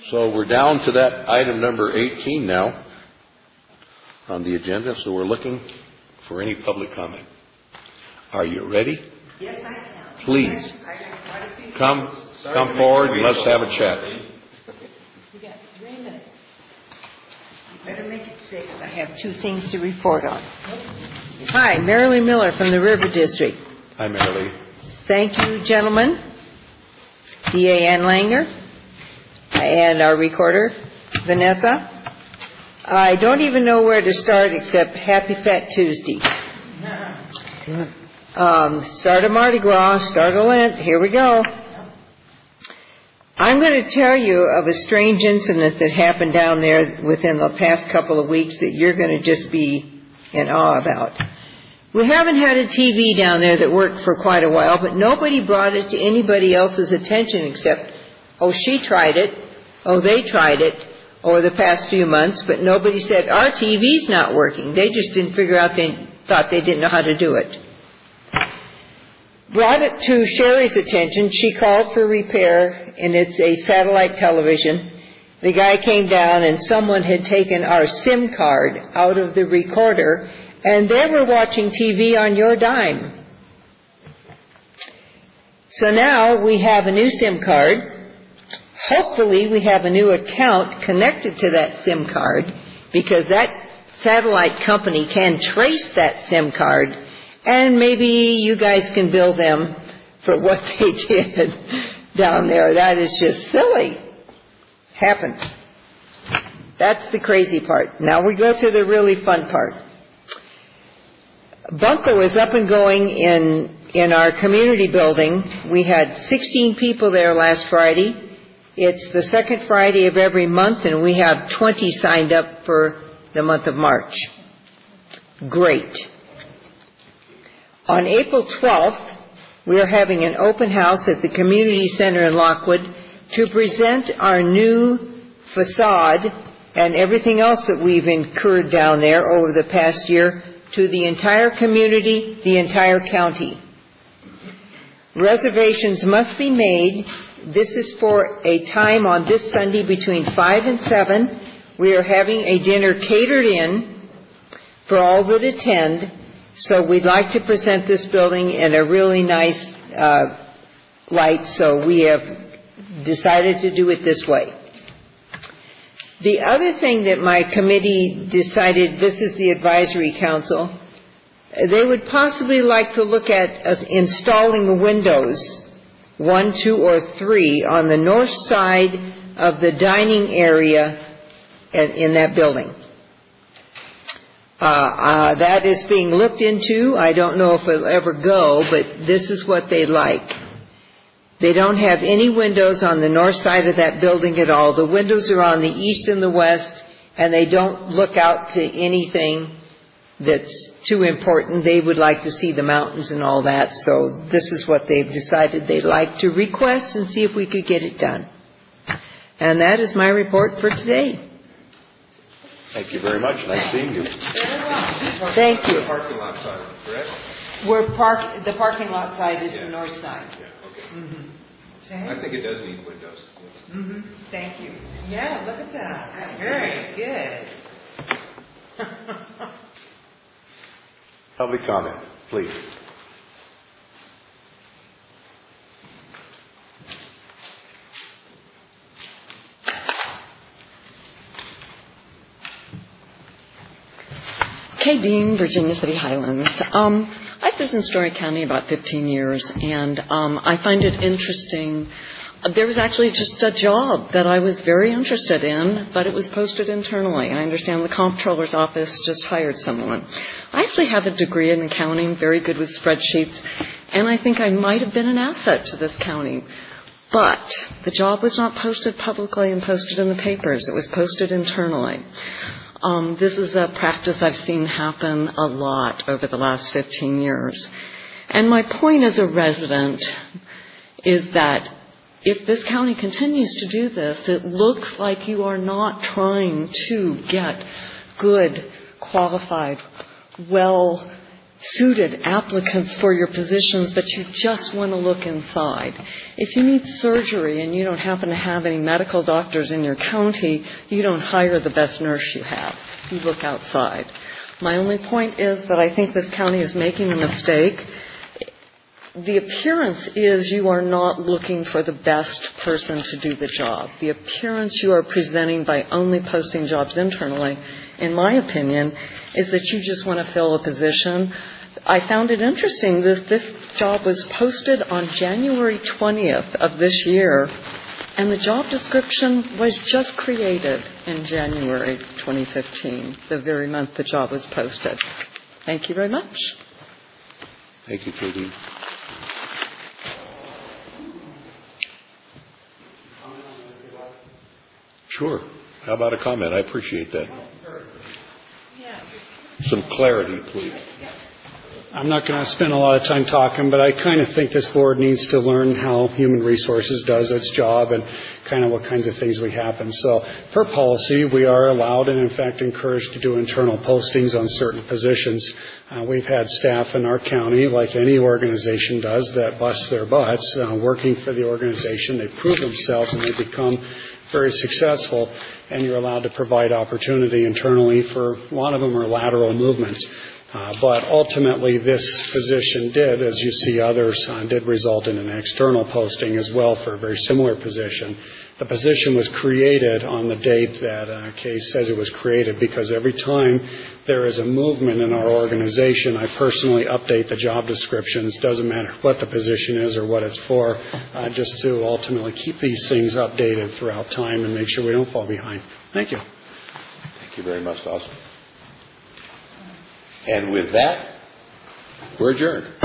So we're down to that item number 18 now on the agenda. So we're looking for any public comment. Are you ready? Yes, I am. Please come forward and let's have a chat. You got 3 minutes. You better make it 6. I have 2 things to report on. Hi, Marilee Miller from the River District. Hi, Marilee. Thank you, gentlemen. D.A. Ann Langer and our recorder, Vanessa. I don't even know where to start except Happy Fat Tuesday. Start a Mardi Gras, start a Lent, here we go. I'm going to tell you of a strange incident that happened down there within the past couple of weeks that you're going to just be in awe about. We haven't had a TV down there that worked for quite a while, but nobody brought it to anybody else's attention except, oh, she tried it, oh, they tried it over the past few months, but nobody said, our TV's not working. They just didn't figure out, they thought they didn't know how to do it. Brought it to Sherry's attention. She called for repair, and it's a satellite television. The guy came down, and someone had taken our SIM card out of the recorder, and they were watching TV on your dime. So now we have a new SIM card. Hopefully we have a new account connected to that SIM card, because that satellite company can trace that SIM card, and maybe you guys can bill them for what they did down there. That is just silly. Happens. That's the crazy part. Now we go to the really fun part. Bunko is up and going in our community building. We had 16 people there last Friday. It's the second Friday of every month, and we have 20 signed up for the month of March. Great. On April 12th, we are having an open house at the community center in Lockwood to present our new facade and everything else that we've incurred down there over the past year to the entire community, the entire county. Reservations must be made. This is for a time on this Sunday between 5 and 7. We are having a dinner catered in for all that attend. So we'd like to present this building in a really nice light, so we have decided to do it this way. The other thing that my committee decided, this is the advisory council, they would possibly like to look at us installing windows, 1, 2, or 3, on the north side of the dining area in that building. That is being looked into. I don't know if it'll ever go, but this is what they like. They don't have any windows on the north side of that building at all. The windows are on the east and the west, and they don't look out to anything that's too important. They would like to see the mountains and all that, so this is what they've decided they'd like to request and see if we could get it done. And that is my report for today. Thank you very much. Nice seeing you. Thank you. The parking lot side, correct? The parking lot side is the north side. Yeah, okay. Mm-hmm. I think it does need windows. Mm-hmm. Thank you. Yeah, look at that. Very good. Public comment, please. Kay Dean, Virginia City Highlands. I've lived in Story County about 15 years, and I find it interesting. There was actually just a job that I was very interested in, but it was posted internally. I understand the comptroller's office just hired someone. I actually have a degree in accounting, very good with spreadsheets, and I think I might have been an asset to this county. But the job was not posted publicly and posted in the papers. It was posted internally. This is a practice I've seen happen a lot over the last 15 years. And my point as a resident is that if this county continues to do this, it looks like you are not trying to get good, qualified, suited applicants for your positions, but you just want to look inside. If you need surgery and you don't happen to have any medical doctors in your county, you don't hire the best nurse you have. You look outside. My only point is that I think this county is making a mistake. The appearance is you are not looking for the best person to do the job. The appearance you are presenting by only posting jobs internally, in my opinion, is that you just want to fill a position. I found it interesting that this job was posted on January 20th of this year, and the job description was just created in January 2015, the very month the job was posted. Thank you very much. Thank you, Katie. Sure. How about a comment? I appreciate that. Some clarity, please. I'm not going to spend a lot of time talking, but I kind of think this board needs to learn how Human Resources does its job and kind of what kinds of things we happen. So per policy, we are allowed and in fact encouraged to do internal postings on certain positions. We've had staff in our county, like any organization does, that bust their butts working for the organization. They prove themselves and they become very successful, and you're allowed to provide opportunity internally for a lot of them are lateral movements. But ultimately, this position did, as you see others, did result in an external posting as well for a very similar position. The position was created on the date that Case says it was created, because every time there is a movement in our organization, I personally update the job descriptions. Doesn't matter what the position is or what it's for, just to ultimately keep these things updated throughout time and make sure we don't fall behind. Thank you. Thank you very much, Dawson. And with that, we're adjourned.